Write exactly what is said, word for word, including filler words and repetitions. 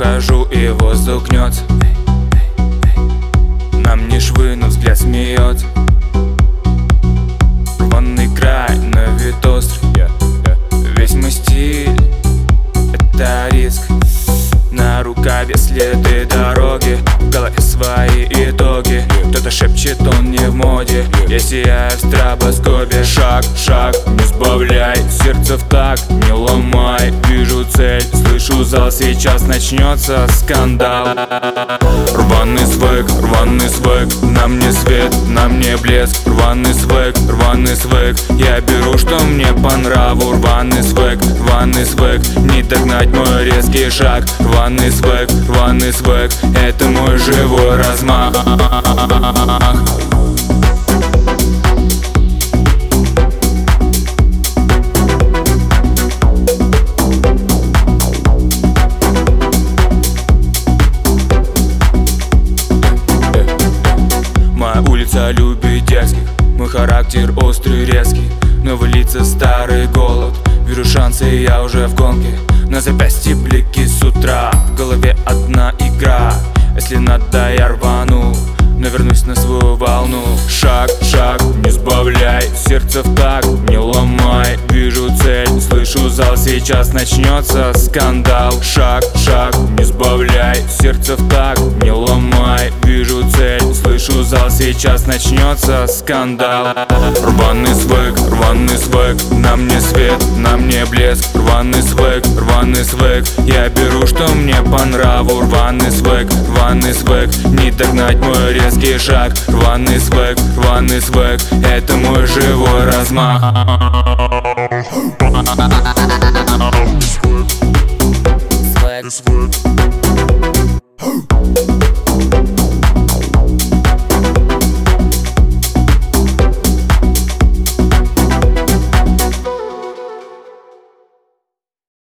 ухожу, и воздух гнется. На мне швы, но взгляд смеется. Рваный край, но вид острый. Весь мой стиль — это риск. На рукаве следы дороги, в голове свои итоги. Кто-то шепчет, он не в моде. Я сияю в стробоскопе. Шаг, шаг, не сбавляй, сердце в такт не ломай. Вижу цель, слышу зал, сейчас начнется скандал. Рваный свек, рваный свек, на мне свет, на мне блеск. Рваный свек, рваный свек, я беру, что мне по нраву. Рваный свек, рваный свек, не догнать мой резкий шаг. Рваный свек, рваный свек, это мой живой размах. Моя улица любит дерзких, мой характер острый, резкий. Новые лица, старый голод, вижу шансы, я уже в гонке. На запястье блики с утра, в голове одна игра. Если надо, я рвану, но вернусь на свою волну. Шаг, шаг, не сбавляй, сердце в такт не ломай. Вижу цель, слышу зал, сейчас начнется скандал. Шаг, шаг, не сбавляй, сердце в такт не ломай. Вижу цель, слышу зал, сейчас начнется скандал. Рваный свек, рваный свек, на мне свет, на мне блеск. Рваный свек, рваный свек, я беру, что мне по нраву. Рваный свек, рваный свек, не догнать мой резкий шаг. Рваный свек, рваный свек, это мой живой размах. Swag.